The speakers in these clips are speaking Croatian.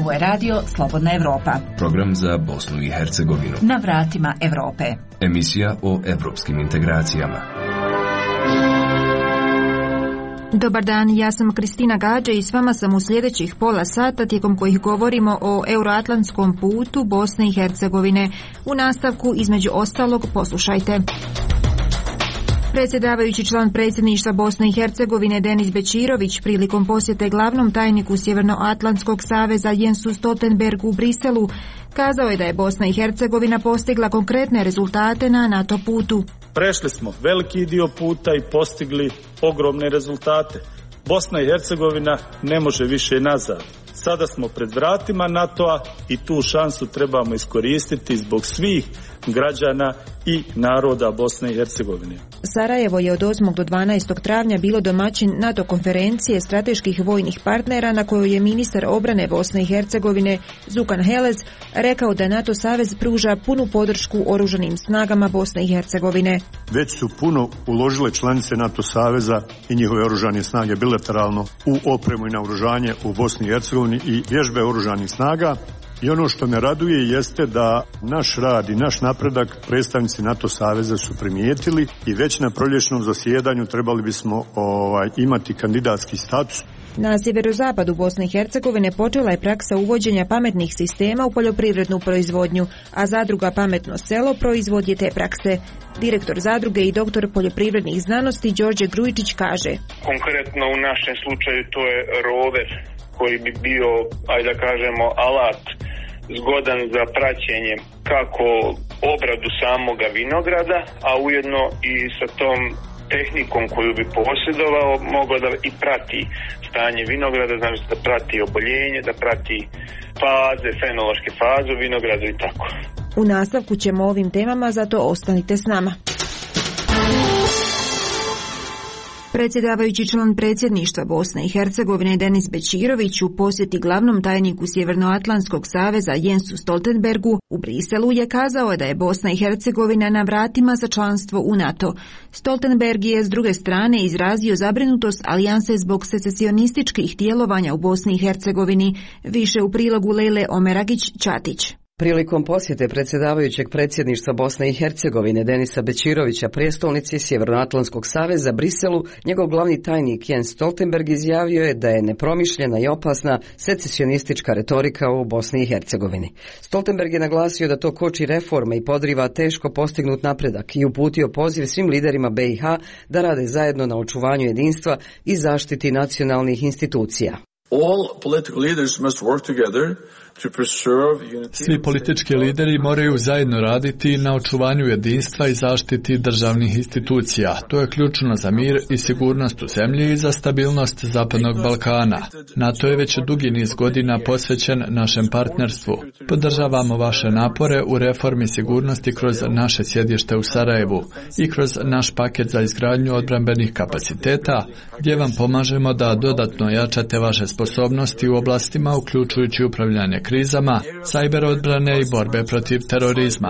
Ovo je radio Slobodna Evropa. Program za Bosnu i Hercegovinu. Na vratima Evrope. Emisija o evropskim integracijama. Dobar dan, ja sam Kristina Gađa i s vama sam u sljedećih pola sata tijekom kojih govorimo o euroatlantskom putu Bosne i Hercegovine. U nastavku, između ostalog, poslušajte. Predsjedavajući član predsjedništva Bosne i Hercegovine Denis Bećirović prilikom posjete glavnom tajniku Sjevernoatlantskog saveza Jensu Stoltenbergu u Briselu kazao je da je Bosna i Hercegovina postigla konkretne rezultate na NATO putu. Prešli smo veliki dio puta i postigli ogromne rezultate. Bosna i Hercegovina ne može više nazad. Sada smo pred vratima NATO-a i tu šansu trebamo iskoristiti zbog svih građana i naroda Bosne i Hercegovine. Sarajevo je od 8. do 12. travnja bilo domaćin NATO konferencije strateških vojnih partnera na kojoj je ministar obrane Bosne i Hercegovine Zukan Helez rekao da NATO savez pruža punu podršku oružanim snagama Bosne i Hercegovine. Već su puno uložile članice NATO saveza i njihove oružane snage bilateralno u opremu i naoružanje u Bosni i Hercegovini i vježbe oružanih snaga. I ono što me raduje jeste da naš rad i naš napredak predstavnici NATO saveza su primijetili i već na proljećnom zasjedanju trebali bismo imati kandidatski status. Na sjeverozapadu Bosne i Hercegovine počela je praksa uvođenja pametnih sistema u poljoprivrednu proizvodnju, a zadruga Pametno selo proizvod je te prakse. Direktor zadruge i doktor poljoprivrednih znanosti Đorđe Grujičić kaže: Konkretno u našem slučaju to je rover koji bi bio, ajde da kažemo, alat zgodan za praćenje kako obradu samoga vinograda, a ujedno i sa tom tehnikom koju bi posjedovao mogao da i prati stanje vinograda, znači da prati oboljenje, da prati faze, fenološke faze u vinogradu i tako. U nastavku ćemo ovim temama, zato ostanite s nama. Predsjedavajući član predsjedništva Bosne i Hercegovine Denis Bećirović u posjeti glavnom tajniku Sjevernoatlantskog saveza Jensu Stoltenbergu u Briselu je kazao da je Bosna i Hercegovina na vratima za članstvo u NATO. Stoltenberg je s druge strane izrazio zabrinutost alijanse zbog secesionističkih djelovanja u Bosni i Hercegovini. Više u prilogu Lejle Omeragić-Čatić. Prilikom posjete predsjedavajućeg predsjedništva Bosne i Hercegovine Denisa Bećirovića prijestolnici Sjevernoatlantskog saveza Briselu, njegov glavni tajnik Jens Stoltenberg izjavio je da je nepromišljena i opasna secesionistička retorika u Bosni i Hercegovini. Stoltenberg je naglasio da to koči reforme i podriva teško postignut napredak i uputio poziv svim liderima BiH da rade zajedno na očuvanju jedinstva i zaštiti nacionalnih institucija. Svi politički lideri moraju zajedno raditi na očuvanju jedinstva i zaštiti državnih institucija. To je ključno za mir i sigurnost u zemlji i za stabilnost Zapadnog Balkana. NATO je već dugi niz godina posvećen našem partnerstvu. Podržavamo vaše napore u reformi sigurnosti kroz naše sjedište u Sarajevu i kroz naš paket za izgradnju odbrambenih kapaciteta, gdje vam pomažemo da dodatno jačate vaše sposobnosti u oblastima uključujući upravljanje krizama, sajber odbrane i borbe protiv terorizma.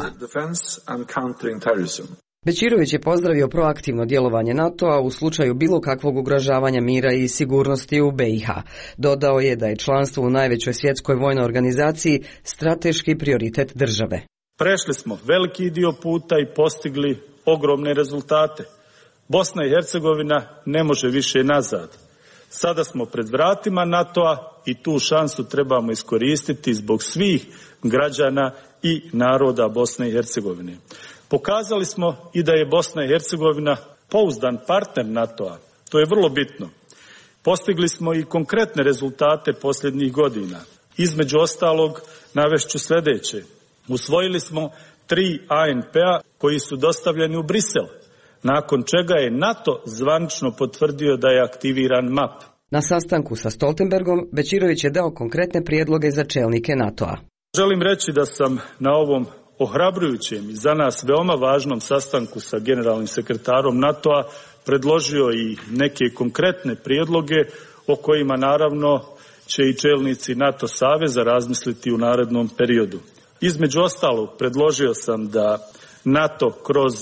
Bećirović je pozdravio proaktivno djelovanje NATO-a u slučaju bilo kakvog ugrožavanja mira i sigurnosti u BiH. Dodao je da je članstvo u najvećoj svjetskoj vojnoj organizaciji strateški prioritet države. Prešli smo veliki dio puta i postigli ogromne rezultate. Bosna i Hercegovina ne može više nazad. Sada smo pred vratima NATO-a i tu šansu trebamo iskoristiti zbog svih građana i naroda Bosne i Hercegovine. Pokazali smo i da je Bosna i Hercegovina pouzdan partner NATO-a. To je vrlo bitno. Postigli smo i konkretne rezultate posljednjih godina. Između ostalog navešću sljedeće. Usvojili smo 3 ANP-a koji su dostavljeni u Brisel, nakon čega je NATO zvanično potvrdio da je aktiviran MAP. Na sastanku sa Stoltenbergom Bećirović je dao konkretne prijedloge za čelnike NATO-a. Želim reći da sam na ovom ohrabrujućem i za nas veoma važnom sastanku sa generalnim sekretarom NATO-a predložio i neke konkretne prijedloge o kojima naravno će i čelnici NATO saveza razmisliti u narednom periodu. Između ostalog predložio sam da NATO kroz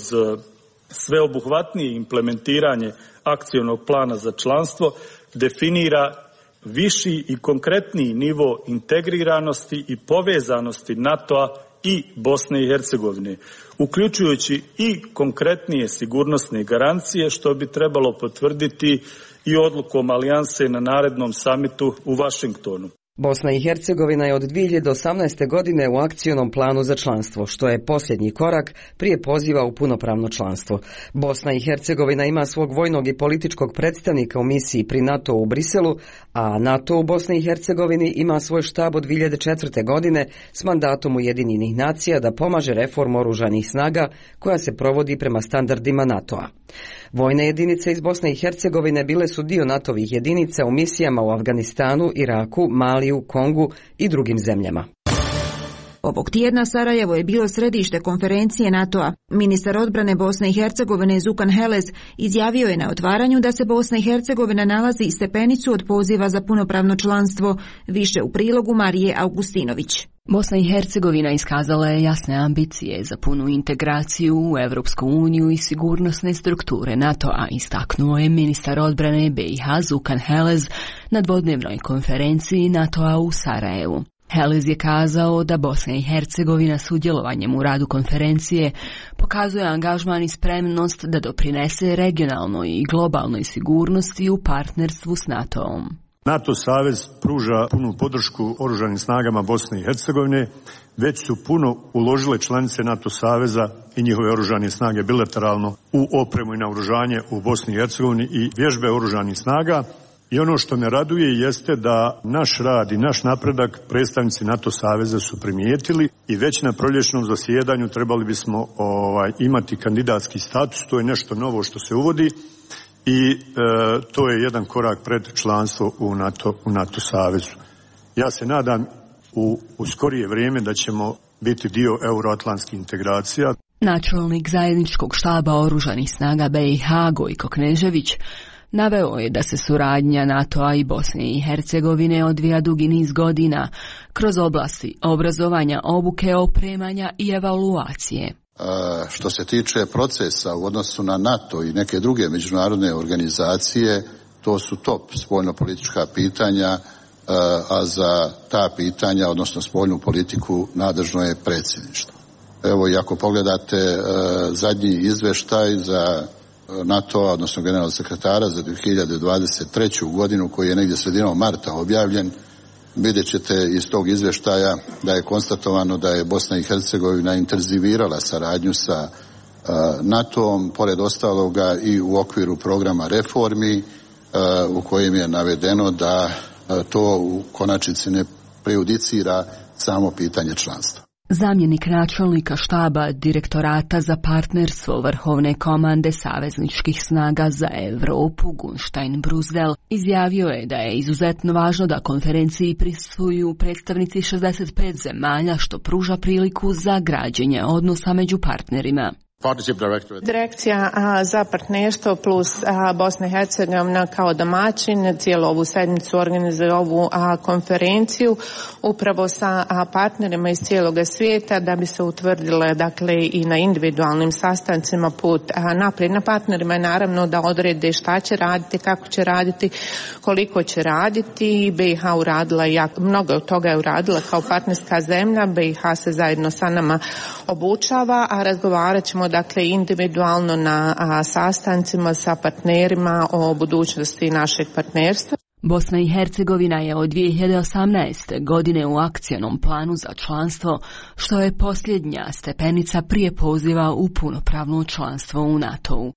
sveobuhvatnije implementiranje akcionog plana za članstvo definira viši i konkretniji nivo integriranosti i povezanosti NATO-a i Bosne i Hercegovine, uključujući i konkretnije sigurnosne garancije, što bi trebalo potvrditi i odlukom alijanse na narednom samitu u Vašingtonu. Bosna i Hercegovina je od 2018. godine u akcionom planu za članstvo, što je posljednji korak prije poziva u punopravno članstvo. Bosna i Hercegovina ima svog vojnog i političkog predstavnika u misiji pri NATO u Briselu, a NATO u Bosni i Hercegovini ima svoj štab od 2004. godine s mandatom Ujedinjenih nacija da pomaže reformu oružanih snaga koja se provodi prema standardima NATO-a. Vojne jedinice iz Bosne i Hercegovine bile su dio NATO-vih jedinica u misijama u Afganistanu, Iraku, Maliju, Kongu i drugim zemljama. Ovog tjedna Sarajevo je bilo središte konferencije NATO-a. Ministar odbrane Bosne i Hercegovine Zukan Helez izjavio je na otvaranju da se Bosna i Hercegovina nalazi stepenicu od poziva za punopravno članstvo, više u prilogu Marije Augustinović. Bosna i Hercegovina iskazala je jasne ambicije za punu integraciju u Evropsku uniju i sigurnosne strukture NATO-a, istaknuo je ministar odbrane BiH Zukan Helez na dvodnevnoj konferenciji NATO-a u Sarajevu. Helez je kazao da Bosna i Hercegovina sudjelovanjem u radu konferencije pokazuje angažman i spremnost da doprinese regionalnoj i globalnoj sigurnosti u partnerstvu s NATO-om. NATO savez pruža punu podršku oružanim snagama Bosne i Hercegovine, već su puno uložile članice NATO saveza i njihove oružane snage bilateralno u opremu i naoružanje u Bosni i Hercegovini i vježbe oružanih snaga. I ono što me raduje jeste da naš rad i naš napredak predstavnici NATO saveza su primijetili i već na proljećnom zasjedanju trebali bismo imati kandidatski status, to je nešto novo što se uvodi. I to je jedan korak pred članstvo u NATO savezu. Ja se nadam u skorije vrijeme da ćemo biti dio euroatlantskih integracija. Načelnik zajedničkog štaba oružanih snaga BiH Gojko Knežević naveo je da se suradnja NATO-a i Bosne i Hercegovine odvija dugi niz godina kroz oblasti obrazovanja, obuke, opremanja i evaluacije. Što se tiče procesa u odnosu na NATO i neke druge međunarodne organizacije, to su top spoljnopolitička pitanja, a za ta pitanja, odnosno spoljnu politiku, nadležno je predsjedništvo. Evo, i ako pogledate zadnji izvještaj za NATO, odnosno generalnog sekretara za 2023. godinu, koji je negdje sredinom marta objavljen, vidjet ćete iz tog izvještaja da je konstatovano da je Bosna i Hercegovina intenzivirala saradnju sa NATO-om, pored ostaloga i u okviru programa reformi u kojem je navedeno da to u konačnici ne prejudicira samo pitanje članstva. Zamjenik načelnika štaba Direktorata za partnerstvo Vrhovne komande savezničkih snaga za Europu Gunštajn Bruzdel izjavio je da je izuzetno važno da konferenciji prisustvuju predstavnici 65 zemalja, što pruža priliku za građenje odnosa među partnerima. Direkcija za partnerstvo plus Bosna i Hercegovina kao domaćin cijelu ovu sedmicu organizuje ovu konferenciju upravo sa partnerima iz cijelog svijeta da bi se utvrdile, dakle, i na individualnim sastancima put naprijed. Na partnerima je naravno da odrede šta će raditi, kako će raditi, koliko će raditi. BiH uradila mnogo od toga je uradila kao partnerska zemlja. BiH se zajedno sa nama obučava, a razgovarat ćemo, dakle, individualno na sastancima sa partnerima o budućnosti našeg partnerstva. Bosna i Hercegovina je od 2018. godine u akcionom planu za članstvo, što je posljednja stepenica prije poziva u punopravno članstvo u NATO-u.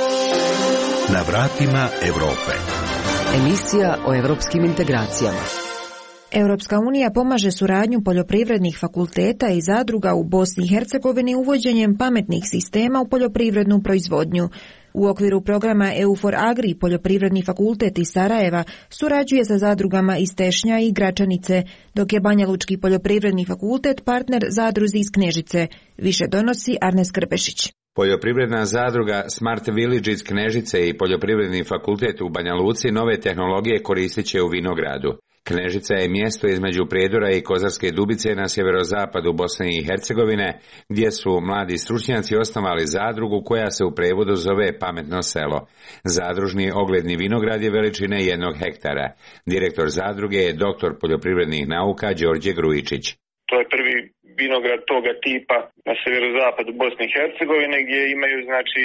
Na vratima Europe. Emisija o europskim integracijama. Europska unija pomaže suradnju poljoprivrednih fakulteta i zadruga u Bosni i Hercegovini uvođenjem pametnih sistema u poljoprivrednu proizvodnju. U okviru programa EU4Agri poljoprivredni fakultet iz Sarajeva surađuje sa zadrugama iz Tešnja i Gračanice, dok je Banjalučki poljoprivredni fakultet partner zadruzi iz Knežice. Više donosi Arnes Krpešić. Poljoprivredna zadruga Smart Village iz Knežice i poljoprivredni fakultet u Banja Luci nove tehnologije koristit će u vinogradu. Knežica je mjesto između Prijedora i Kozarske Dubice na sjeverozapadu Bosne i Hercegovine, gdje su mladi stručnjaci osnovali zadrugu koja se u prevodu zove Pametno selo. Zadružni ogledni vinograd je veličine 1 hektara. Direktor zadruge je doktor poljoprivrednih nauka Đorđe Grujičić. To je prvi vinograd toga tipa na sjeverozapadu Bosne i Hercegovine, gdje imaju znači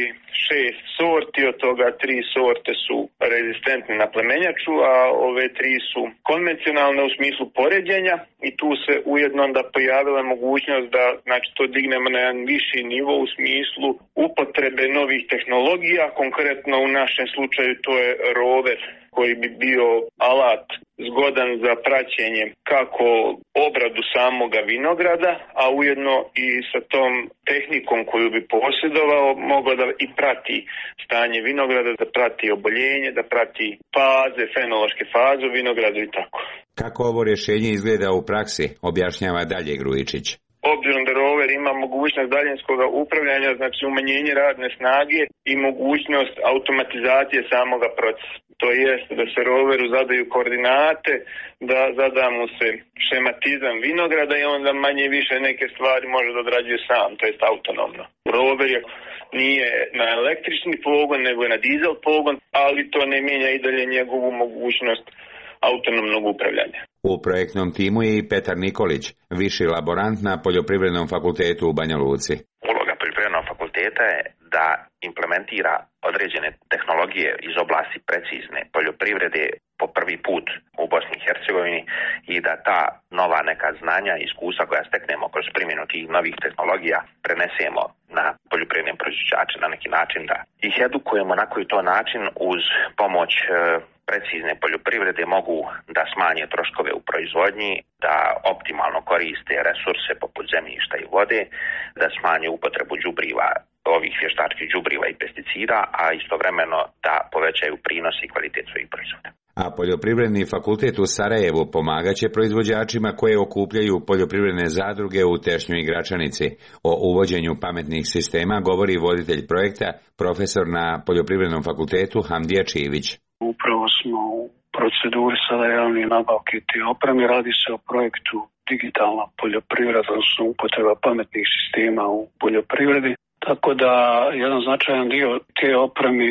6 sorti, od toga 3 sorte su rezistentne na plemenjaču, a ove 3 su konvencionalne u smislu poređenja i tu se ujedno onda pojavila mogućnost da znači to dignemo na jedan viši nivo u smislu upotrebe novih tehnologija, konkretno u našem slučaju to je rover koji bi bio alat zgodan za praćenje kako obradu samoga vinograda, a ujedno i sa tom tehnikom koju bi posjedovao mogao da i prati stanje vinograda, da prati oboljenje, da prati faze, fenološke faze u vinogradu i tako. Kako ovo rješenje izgleda u praksi, objašnjava dalje Grujičić. Obzirom da rover ima mogućnost daljinskog upravljanja, znači umanjenje radne snage i mogućnost automatizacije samoga procesa. To jest da se roveru zadaju koordinate, da zada mu se šematizam vinograda i onda manje više neke stvari može da odrađuje sam, to jest autonomno. Rover nije na električni pogon, nego je na dizel pogon, ali to ne mijenja i dalje njegovu mogućnost autonomnog upravljanja. U projektnom timu je i Petar Nikolić, viši laborant na Poljoprivrednom fakultetu u Banja Luci. Uloga Poljoprivrednog fakulteta je da implementira određene tehnologije iz oblasti precizne poljoprivrede po prvi put u Bosni i Hercegovini i da ta nova neka znanja i iskustva koja steknemo kroz primjenu tih novih tehnologija prenesemo na poljoprivredne proizvođače na neki način, da ih edukujemo na koji to način uz pomoć precizne poljoprivrede mogu da smanje troškove u proizvodnji, da optimalno koriste resurse poput zemljišta i vode, da smanje upotrebu đubriva, ovih vještačkih đubriva i pesticida, a istovremeno da povećaju prinos i kvalitet svojih proizvoda. A Poljoprivredni fakultet u Sarajevu pomagaće proizvođačima koje okupljaju poljoprivredne zadruge u Tešnju i Gračanici. O uvođenju pametnih sistema govori voditelj projekta, profesor na Poljoprivrednom fakultetu Hamdija Čivić. Upravo smo u proceduri sada javne nabavke te opreme. Radi se o projektu digitalna poljoprivreda, odnosno upotreba pametnih sistema u poljoprivredi. Tako da jedan značajan dio te opreme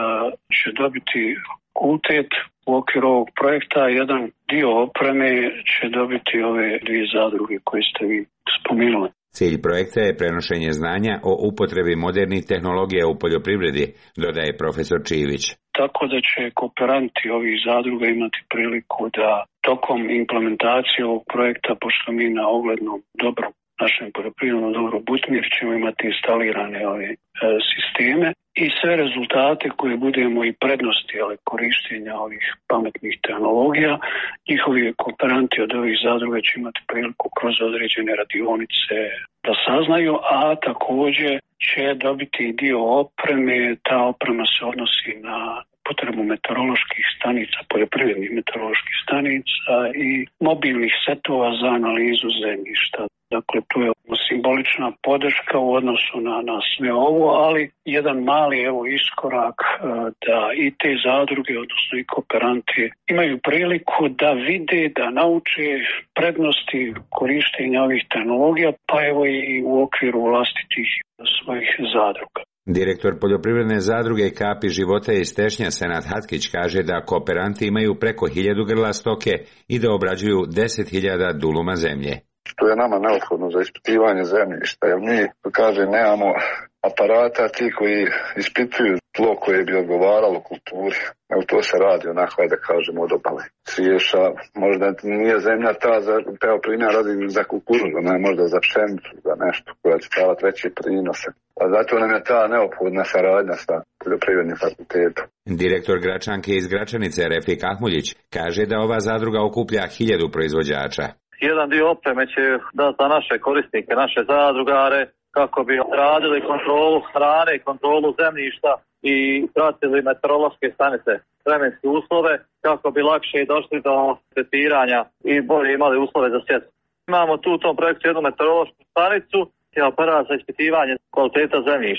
će dobiti fakultet u okviru ovog projekta, jedan dio opreme će dobiti ove 2 zadruge koje ste vi spomenuli. Cilj projekta je prenošenje znanja o upotrebi modernih tehnologija u poljoprivredi, dodaje profesor Čivić. Tako da će kooperanti ovih zadruga imati priliku da tokom implementacije ovog projekta, pošto mi na oglednom dobru, našem poljoprivrednom dobru Butmir ćemo imati instalirane ove sisteme i sve rezultate koje budemo i prednosti korištenja ovih pametnih tehnologija, njihovi kooperanti od ovih zadruga će imati priliku kroz određene radionice da saznaju, a također će dobiti dio opreme. Ta oprema se odnosi na potrebu meteoroloških stanica, poljoprivrednih meteoroloških stanica i mobilnih setova za analizu zemljišta. Dakle, to je simbolična podrška u odnosu na sve ovo, ali jedan mali iskorak da i te zadruge, odnosno i kooperanti, imaju priliku da vide, da nauče prednosti korištenja ovih tehnologija, pa evo i u okviru vlastitih svojih zadruga. Direktor poljoprivredne zadruge Kapi života iz Tešnja Senad Hatkić kaže da kooperanti imaju preko 1000 grla stoke i da obrađuju 10.000 duluma zemlje. Što je nama neophodno za ispitivanje zemljišta, jer mi, nemamo aparata ti koji ispituju tlo koje bi odgovaralo kulturi. Evo to se radi onako, da kažemo, od obale Criješa. Možda nije zemlja ta, evo primjer radi za kukuruzu, ne možda za pšenicu, za nešto koja će davati veće prinose. A zato nam je ta neophodna saradnja sa poljoprivrednim fakultetom. Direktor Gračanke iz Gračanice Refik Ahmuljić kaže da ova zadruga okuplja 1000 proizvođača. Jedan dio opreme će dati za naše korisnike, naše zadrugare, kako bi radili kontrolu hrane, kontrolu zemljišta i pratili meteorološke stanice, vremenske uslove, kako bi lakše došli do tretiranja i bolje imali uslove za sjetvu. Imamo tu u tom projektu jednu meteorološku stanicu i aparat za ispitivanje kvaliteta zemljišta.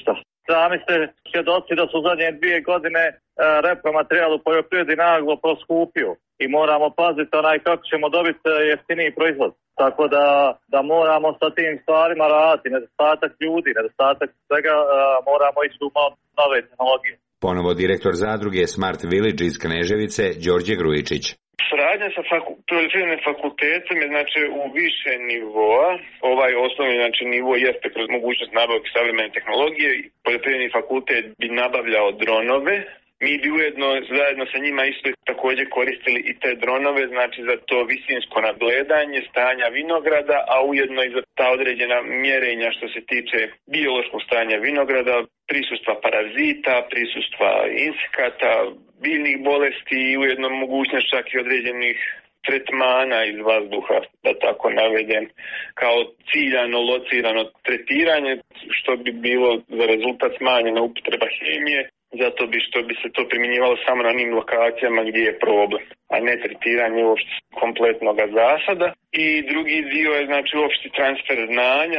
Sami ste svjedoci da su zadnje 2 godine repromaterijal u poljoprivredi naglo poskupio i moramo paziti kako ćemo dobiti jeftiniji proizvod. Tako da moramo sa tim stvarima raditi, nedostatak ljudi, nedostatak svega, moramo ići u nove tehnologije. Ponovo direktor zadruge Smart Village iz Kneževice, Đorđe Grujičić. Saradnja sa poljoprivrednim fakultetom je u više nivoa. Ovaj osnovni nivo jeste kroz mogućnost nabavke savremene tehnologije. Poljoprivredni fakultet bi nabavljao dronove. Mi bi ujedno zajedno sa njima isto također koristili i te dronove, za to visinsko nadgledanje stanja vinograda, a ujedno i za ta određena mjerenja što se tiče biološkog stanja vinograda, prisustva parazita, prisustva insekata, biljnih bolesti i ujedno mogućnost čak i određenih tretmana iz vazduha, da tako navedem, kao ciljano, locirano tretiranje, što bi bilo za rezultat smanjena upotreba hemije, zato što bi se to primjenjivalo samo na onim lokacijama gdje je problem, a ne tretiranje uopšte kompletnog zasada. I drugi dio je opšti transfer znanja,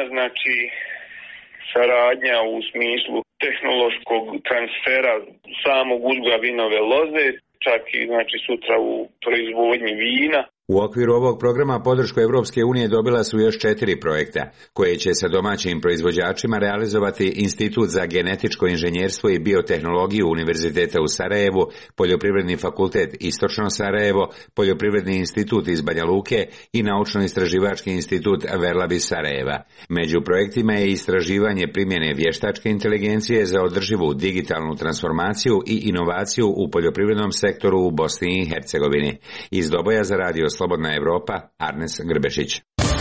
saradnja u smislu tehnološkog transfera samog uzgoja vinove loze, čak i sutra u proizvodnji vina. U okviru ovog programa podršku Evropske unije dobila su još 4 projekta, koje će sa domaćim proizvođačima realizovati Institut za genetičko inženjerstvo i biotehnologiju Univerziteta u Sarajevu, Poljoprivredni fakultet Istočno Sarajevo, Poljoprivredni institut iz Banja Luke i Naučno-istraživački institut Verlab iz Sarajeva. Među projektima je istraživanje primjene vještačke inteligencije za održivu digitalnu transformaciju i inovaciju u poljoprivrednom sektoru u Bosni i Hercegovini. Iz Doboja za radio Slobodna Evropa, Arnes Grbešić.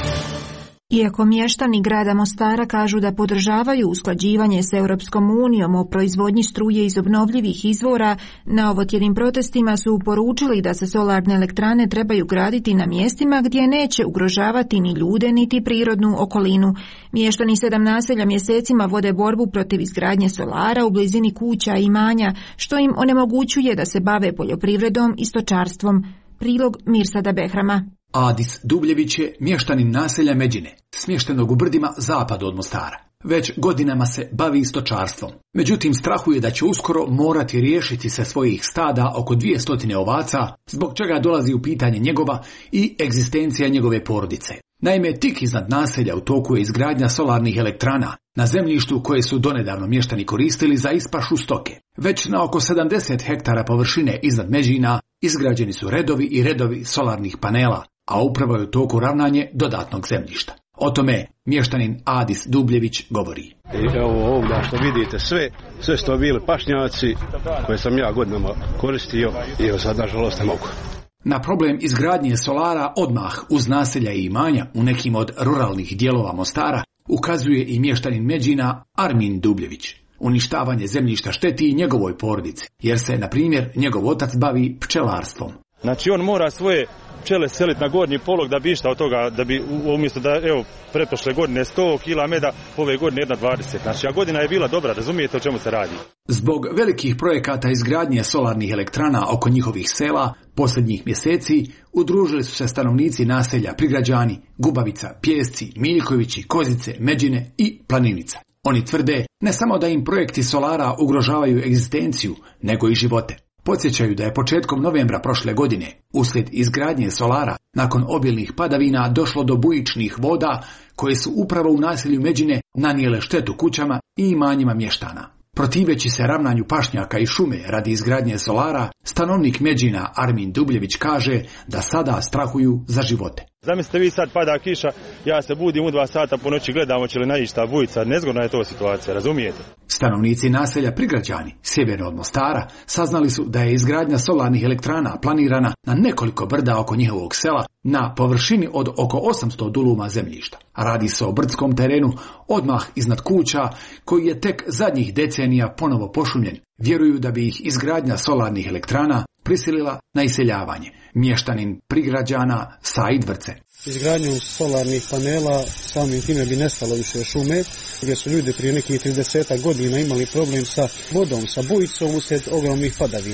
Iako mještani grada Mostara kažu da podržavaju usklađivanje s Europskom unijom o proizvodnji struje iz obnovljivih izvora, na ovotjednim protestima su poručili da se solarne elektrane trebaju graditi na mjestima gdje neće ugrožavati ni ljude niti prirodnu okolinu. Mještani 7 naselja mjesecima vode borbu protiv izgradnje solara u blizini kuća i imanja, što im onemogućuje da se bave poljoprivredom i stočarstvom. Prilog Mirsada Behrama. Adis Dubljević je mještanin naselja Međine, smještenog u brdima zapadu od Mostara. Već godinama se bavi stočarstvom. Međutim, strahuje da će uskoro morati riješiti se svojih stada oko 200 ovaca, zbog čega dolazi u pitanje njegova i egzistencija njegove porodice. Naime, tik iznad naselja u toku je izgradnja solarnih elektrana na zemljištu koje su donedavno mještani koristili za ispašu stoke. Već na oko 70 hektara površine iznad Međina izgrađeni su redovi i redovi solarnih panela, a upravo je u toku ravnanje dodatnog zemljišta. O tome mještanin Adis Dubljević govori. Evo ovdje što vidite, sve su to bili pašnjaci koje sam ja godinama koristio i evo sad nažalost ne mogu. Na problem izgradnje solara odmah uz naselja i imanja u nekim od ruralnih dijelova Mostara ukazuje i mještanin Međina Armin Dubljević. Uništavanje zemljišta šteti i njegovoj porodici, jer se, na primjer, njegov otac bavi pčelarstvom. Znači on mora svoje pčele seliti na gornji polog da bi išta od toga, da bi umjesto da, evo, pretprošle godine 100 kila meda, ove godine 1,20. Znači, a godina je bila dobra, razumijete o čemu se radi. Zbog velikih projekata izgradnje solarnih elektrana oko njihovih sela, posljednjih mjeseci udružili su se stanovnici naselja Prigrađani, Gubavica, Pjesci, Miljkovići, Kozice, Međine i Planinica. Oni tvrde ne samo da im projekti solara ugrožavaju egzistenciju, nego i živote. Podsjećaju da je početkom novembra prošle godine, uslijed izgradnje solara, nakon obilnih padavina došlo do bujičnih voda koje su upravo u naselju Međine nanijele štetu kućama i imanjima mještana. Protiveći se ravnanju pašnjaka i šume radi izgradnje solara, stanovnik Međina Armin Dubljević kaže da sada strahuju za živote. Zamislite vi sad pada kiša, ja se budim u 2 sata po noći, gledamo će li naići ta bujica, nezgodna je to situacija, razumijete? Stanovnici naselja Prigrađani, sjeverno od Mostara, saznali su da je izgradnja solarnih elektrana planirana na nekoliko brda oko njihovog sela na površini od oko 800 duluma zemljišta. Radi se o brdskom terenu odmah iznad kuća koji je tek zadnjih decenija ponovo pošumljen. Vjeruju da bi ih izgradnja solarnih elektrana prisilila na iseljavanje. Mještanin Prigrađana Said Vrce. Izgradnjom solarnih panela samim time bi nestalo više šume, gdje su ljudi prije nekih 30 godina imali problem sa vodom, sa bujicom uslijed ogromnih padavina.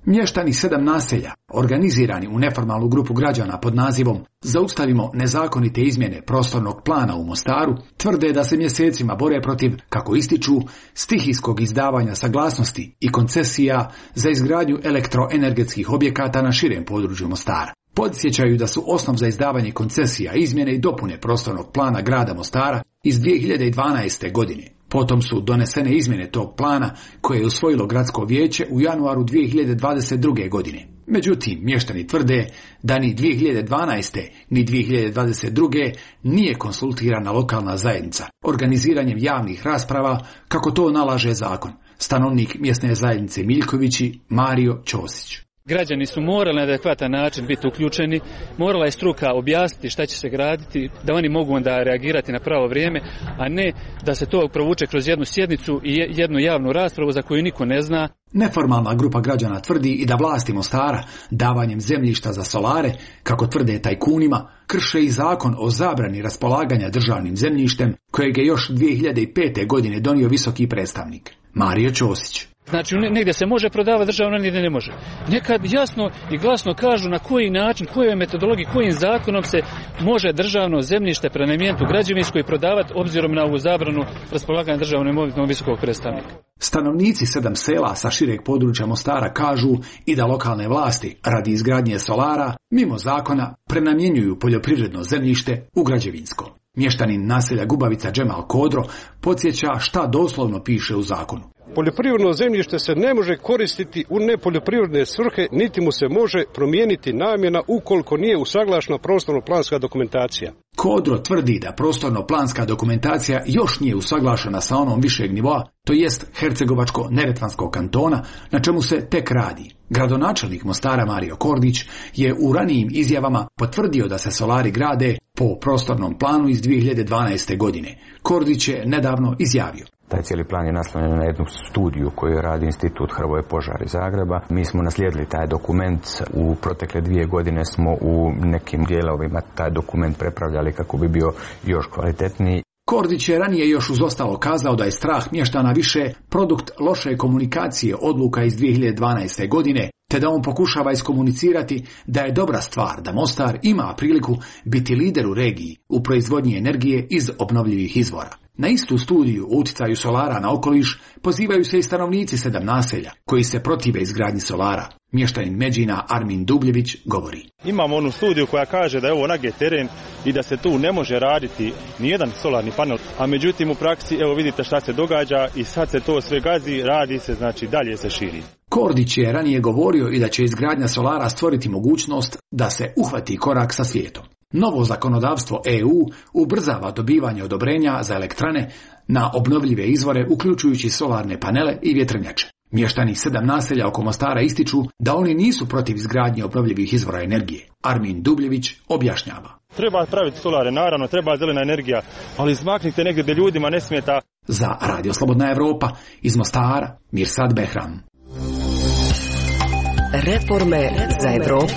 Mještani 7 naselja, organizirani u neformalnu grupu građana pod nazivom Zaustavimo nezakonite izmjene prostornog plana u Mostaru, tvrde da se mjesecima bore protiv, kako ističu, stihijskog izdavanja saglasnosti i koncesija za izgradnju elektroenergetskih objekata na širem području Mostara. Podsjećaju da su osnov za izdavanje koncesija izmjene i dopune prostornog plana grada Mostara iz 2012. godine. Potom su donesene izmjene tog plana koje je usvojilo gradsko vijeće u januaru 2022. godine. Međutim, mještani tvrde da ni 2012. ni 2022. nije konsultirana lokalna zajednica organiziranjem javnih rasprava kako to nalaže zakon. Stanovnik mjesne zajednice Miljkovići Mario Ćosić. Građani su morali na adekvatan način biti uključeni, morala je struka objasniti šta će se graditi, da oni mogu onda reagirati na pravo vrijeme, a ne da se to provuče kroz jednu sjednicu i jednu javnu raspravu za koju niko ne zna. Neformalna grupa građana tvrdi i da vlasti Mostara davanjem zemljišta za solare, kako tvrde tajkunima, krše i zakon o zabrani raspolaganja državnim zemljištem kojeg je još 2005. godine donio visoki predstavnik Mario Ćosić. Znači, negdje se može prodavati državno, negdje ne može. Nekad jasno i glasno kažu na koji način, kojoj metodologiji, kojim zakonom se može državno zemljište prenamijeniti u građevinsko i prodavati obzirom na ovu zabranu raspolaganja državnom imovinom visokog predstavnika. Stanovnici 7 sela sa šireg područja Mostara kažu i da lokalne vlasti radi izgradnje solara mimo zakona prenamjenjuju poljoprivredno zemljište u građevinsko. Mještanin naselja Gubavica Džemal Kodro podsjeća šta doslovno piše u zakonu. Poljoprivredno zemljište se ne može koristiti u nepoljoprivredne svrhe, niti mu se može promijeniti namjena ukoliko nije usaglašena prostorno-planska dokumentacija. Kodro tvrdi da prostorno-planska dokumentacija još nije usaglašena sa onom višeg nivoa, to jest Hercegovačko-Neretvanskog kantona, na čemu se tek radi. Gradonačelnik Mostara Mario Kordić je u ranijim izjavama potvrdio da se solari grade po prostornom planu iz 2012. godine. Kordić je nedavno izjavio: taj cijeli plan je naslonjen na jednu studiju koju radi Institut Hrvoje Požar iz Zagreba. Mi smo naslijedili taj dokument. U protekle 2 godine smo u nekim dijelovima taj dokument prepravljali kako bi bio još kvalitetniji. Kordić je ranije još uz ostalo kazao da je strah mještana više produkt loše komunikacije odluka iz 2012. godine, te da on pokušava iskomunicirati da je dobra stvar da Mostar ima priliku biti lider u regiji u proizvodnji energije iz obnovljivih izvora. Na istu studiju o utjecaju solara na okoliš pozivaju se i stanovnici 7 naselja koji se protive izgradnji solara. Mještanin Međina Armin Dubljević govori: Imamo onu studiju koja kaže da je ovo nage teren i da se tu ne može raditi nijedan solarni panel, a međutim u praksi evo vidite šta se događa i sad se to sve gazi, radi se, znači dalje se širi. Kordić je ranije govorio i da će izgradnja solara stvoriti mogućnost da se uhvati korak sa svijetom. Novo zakonodavstvo EU ubrzava dobivanje odobrenja za elektrane na obnovljive izvore, uključujući solarne panele i vjetrenjače. Mještani 7 naselja oko Mostara ističu da oni nisu protiv izgradnje obnovljivih izvora energije. Armin Dubljević objašnjava: Treba praviti solare, naravno, treba zelena energija, ali izmaknite negdje gdje ljudima ne smeta. Za Radio Slobodna Evropa iz Mostara, Mirsad Behram. Reforme za Evropu.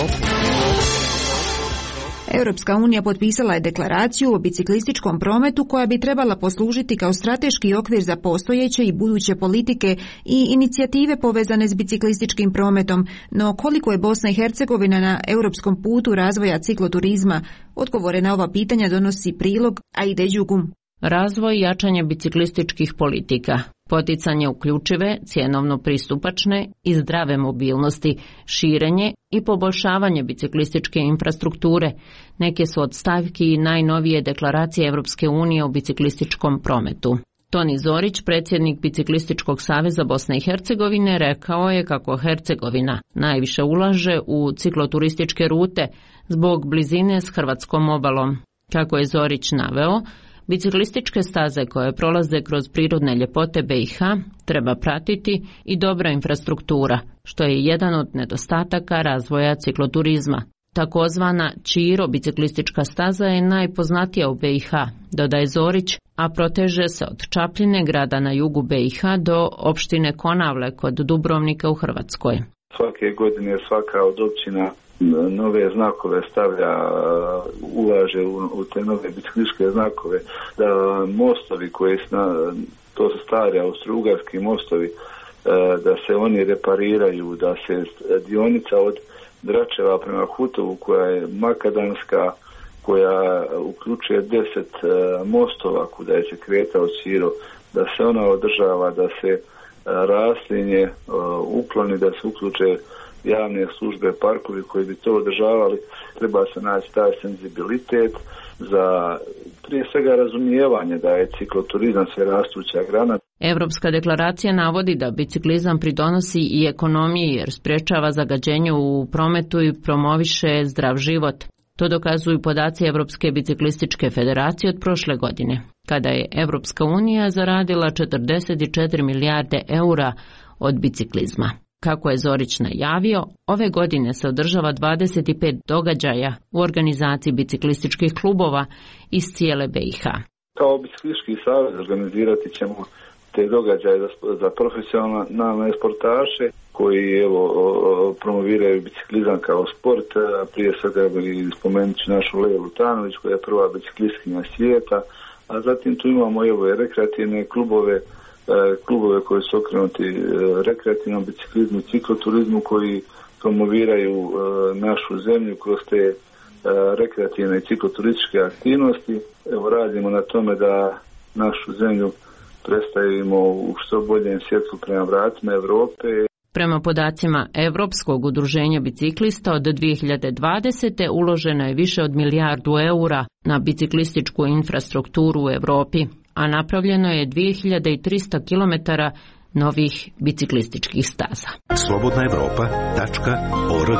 Europska unija potpisala je deklaraciju o biciklističkom prometu koja bi trebala poslužiti kao strateški okvir za postojeće i buduće politike i inicijative povezane s biciklističkim prometom, no koliko je Bosna i Hercegovina na europskom putu razvoja cikloturizma? Odgovore na ova pitanja donosi prilog Aide Đugum. Razvoj i jačanje biciklističkih politika, poticanje uključive, cjenovno pristupačne i zdrave mobilnosti, širenje i poboljšavanje biciklističke infrastrukture, neke su od stavki najnovije deklaracije Europske unije o biciklističkom prometu. Toni Zorić, predsjednik Biciklističkog saveza Bosne i Hercegovine, rekao je kako Hercegovina najviše ulaže u cikloturističke rute zbog blizine s hrvatskom obalom. Kako je Zorić naveo, biciklističke staze koje prolaze kroz prirodne ljepote BiH treba pratiti i dobra infrastruktura, što je jedan od nedostataka razvoja cikloturizma. Takozvana Čiro biciklistička staza je najpoznatija u BiH, dodaje Zorić, a proteže se od Čapljine, grada na jugu BiH, do opštine Konavle kod Dubrovnika u Hrvatskoj. Svake godine svaka od općina nove znakove stavlja, ulaže u te nove biciklističke znakove, da mostovi koji to su stari austrougarski mostovi, da se oni repariraju, da se dionica od Dračeva prema Hutovu koja je makadamska, koja uključuje 10 mostova kuda je se kretao Ćiro, da se ona održava, da se raslinje ukloni, da se uključe javne službe, parkovi koji bi to održavali. Treba se naći taj senzibilitet za prije svega razumijevanje da je cikloturizam sve rastuća grana. Evropska deklaracija navodi da biciklizam pridonosi i ekonomiji jer sprečava zagađenje u prometu i promoviše zdrav život. To dokazuju podaci Evropske biciklističke federacije od prošle godine, kada je Evropska unija zaradila 44 milijarde eura od biciklizma. Kako je Zorić najavio, ove godine se održava 25 događaja u organizaciji biciklističkih klubova iz cijele BiH. Kao biciklistički savez organizirati ćemo te događaje za profesionalne sportaše koji promoviraju biciklizam kao sport. Prije svega spomenut ću našu Leju Lutanović koja je prva biciklistkinja svijeta, a zatim tu imamo rekreativne klubove koji su okrenuti rekreativnom biciklizmu, cikloturizmu koji promoviraju našu zemlju kroz te rekreativne i cikloturističke aktivnosti. Radimo na tome da našu zemlju predstavimo u što boljem svjetlu prema vratima Evrope. Prema podacima Evropskog udruženja biciklista od 2020. uloženo je više od milijardu eura na biciklističku infrastrukturu u Evropi, a napravljeno je 2300 km novih biciklističkih staza. slobodnaevropa.org.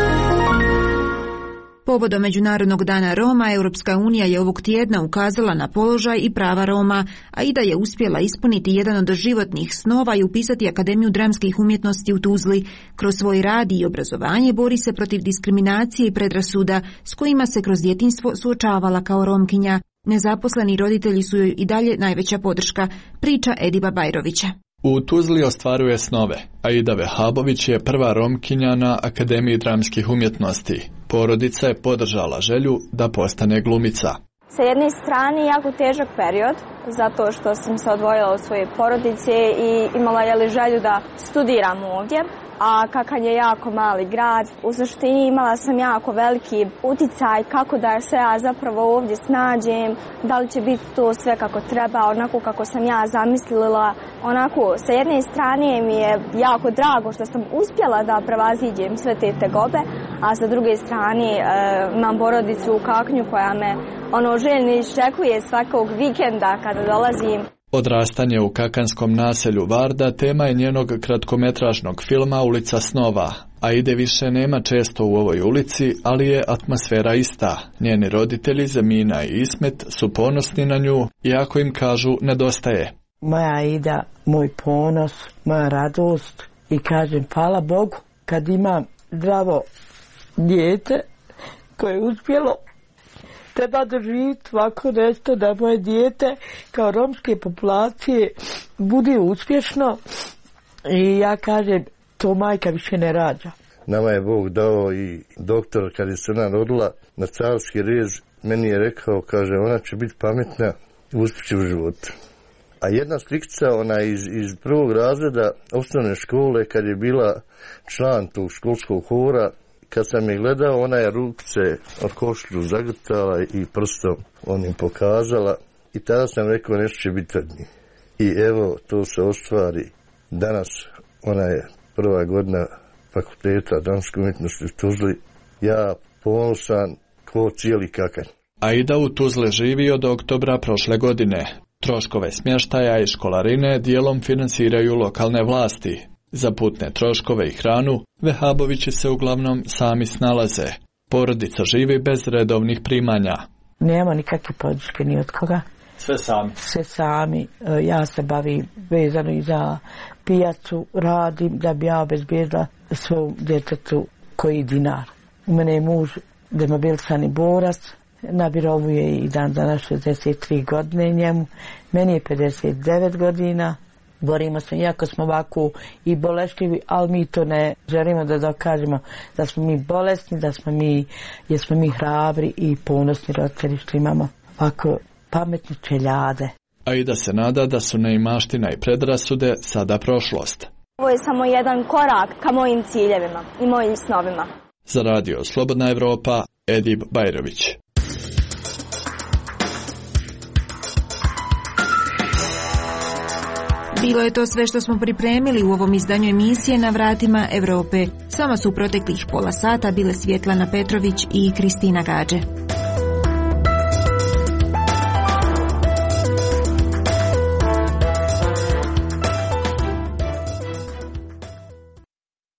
Povodom Međunarodnog dana Roma, Europska unija je ovog tjedna ukazala na položaj i prava Roma, a i da je uspjela ispuniti jedan od životnih snova i upisati Akademiju dramskih umjetnosti u Tuzli. Kroz svoj rad i obrazovanje bori se protiv diskriminacije i predrasuda s kojima se kroz djetinjstvo suočavala kao Romkinja. Nezaposleni roditelji su joj i dalje najveća podrška, priča Ediba Bajrovića. U Tuzli ostvaruje snove. Aida Vehabović je prva Romkinja na Akademiji dramskih umjetnosti. Porodica je podržala želju da postane glumica. Sa jedne strane jako težak period, zato što sam se odvojila od svoje porodice i imala želju da studiram ovdje. A Kakanj je jako mali grad, u suštini imala sam jako veliki uticaj kako da se ja zapravo ovdje snađem, da li će biti to sve kako treba, onako kako sam ja zamislila. Onako, sa jedne strane mi je jako drago što sam uspjela da prevaziđem sve te tegobe, a sa druge strane imam porodicu u Kaknju koja me željno iščekuje svakog vikenda kada dolazim. Odrastanje u kakanskom naselju Varda tema je njenog kratkometražnog filma Ulica snova. Aide više nema često u ovoj ulici, ali je atmosfera ista. Njeni roditelji Zemina i Ismet su ponosni na nju, iako im kažu nedostaje. Moja Aida, moj ponos, moja radost i kažem hvala Bogu kad imam zdravo dijete koje je uspjelo treba doživjeti ovako nešto da moje dijete kao romske populacije bude uspješno i ja kažem to majka više ne rađa. Nama je Bog dao i doktor kad je se ona rodila na carski rež, meni je rekao, kaže ona će biti pametna i uspjeće u životu. A jedna slikica, ona iz prvog razreda osnovne škole kad je bila član tog školskog hora, kad sam je gledao, ona je rukice od košlju zagrtala i prstom onim pokazala i tada sam rekao nešto će biti od njih. I evo, to se ostvari. Danas ona je prva godina fakulteta dramske umjetnosti u Tuzli. Ja ponosan ko cijeli Kakanj. Aida u Tuzle živi od oktobra prošle godine. Troškove smještaja i školarine dijelom finansiraju lokalne vlasti. Za putne troškove i hranu Vehabovići se uglavnom sami snalaze. Porodica živi bez redovnih primanja. Nema nikakve podrške ni od koga. Sve sami? Sve sami. Ja se bavim vezano i za pijacu, radim da bi ja obezbjedila svom djetetu koji dinar. U mene je muž demobilisani borac, na birovu je i dan danas 63 godine njemu, meni je 59 godina. Borimo se, iako smo ovako i bolešljivi, ali mi to ne želimo da dokažemo da smo mi bolesni, jer smo mi hrabri i ponosni roditelji što imamo ovako pametne čeljade. Aida se nada da su neimaština i predrasude sada prošlost. Ovo je samo jedan korak ka mojim ciljevima i mojim snovima. Za radio Slobodna Evropa, Edip Bajrović. Bilo je to sve što smo pripremili u ovom izdanju emisije Na vratima Evrope. S vama su u proteklih pola sata bile Svjetlana Petrović i Kristina Gađe.